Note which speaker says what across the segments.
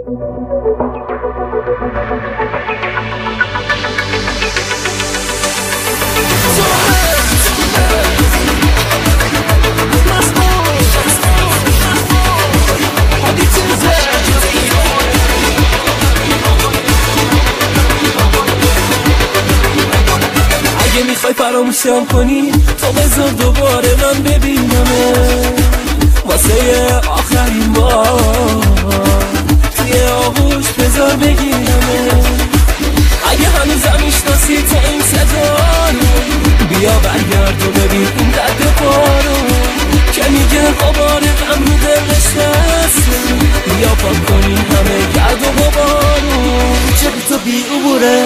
Speaker 1: میخوای فراموشم کنی تو بذار دوباره من ببینمه واسه آخرین بار توی آغوش بذار بگیرمه اگه هنوزم میشناسی تو این صدا رو بیا برگرد و ببین این رد پارو که میگه غبار غم رو دل نشسته بیا پاک کنی همه گرد و غبارو چه بی تو بی عبوره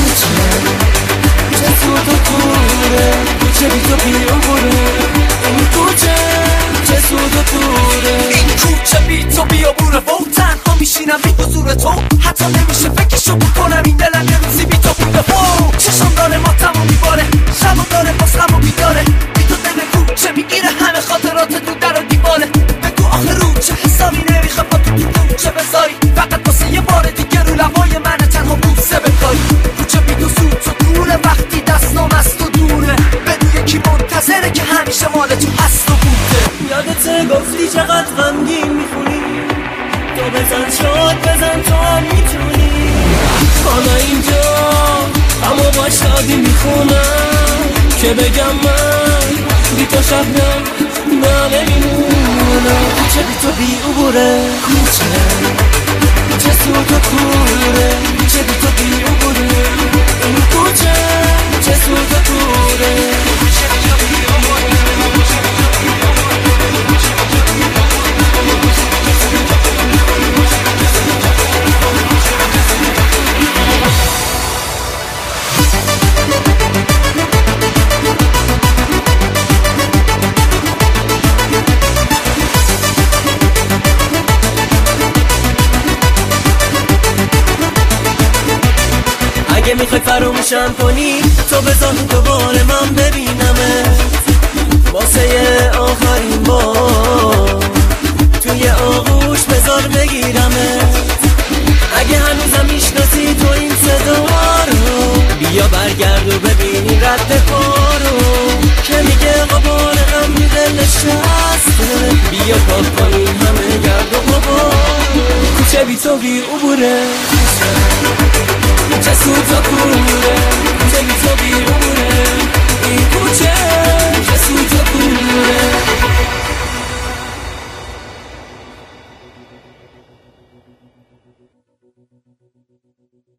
Speaker 1: چه سود و کوره چه بی تو بی عبوره این کوچه چه سود و کوره این کوچه بی تو بی عبوره و تنها میشینم بی حضور تو حتی نمیشه فکرشو بکنم این دلم یه روزی بی تو بوده چشم داره ماتم و میباره شبم داره باسم و بیداره بی تو دل کوچه میگیره همه خاطرات تو در و دیواره بگو آخه رو چه حسابی نمیخواد با تو کوچه بذاری فقط واسه یه بار دیگه رو لبای من تنها بوسه بکاری کوچه بی تو سود تو کوره وقتی دستام از تو دوره بدو یکی منتظره که همیشه مال تو هست و بوده یادت گفتی چقدر غمگین میخونی تو بزن شاد بزن تو هم میتونی حالا اینجا اما با شادی میخونم که بگم من بی تو شبنم نه نمیمونم کوچه بی تو بی عبوره کوچه سود و کوره کوچه بی تو بی عبوره این کوچه چه سود و کوره کوچه بی تو بی عبوره اگه میخوای فراموشم کنی تو بذار دوباره من ببینمه واسه آخرین بار توی آغوش بذار بگیرمه اگه هنوزم میشناسی تو این صدا رو بیا برگرد و ببینی رد پارو که میگه غبار غم رو دل نشسته بیا پاک کنی همه گرد و غبار کوچه بی تو بی عبوره چه سود و کوره کوچه بی تو بی عبوره این کوچه چه سود و کوره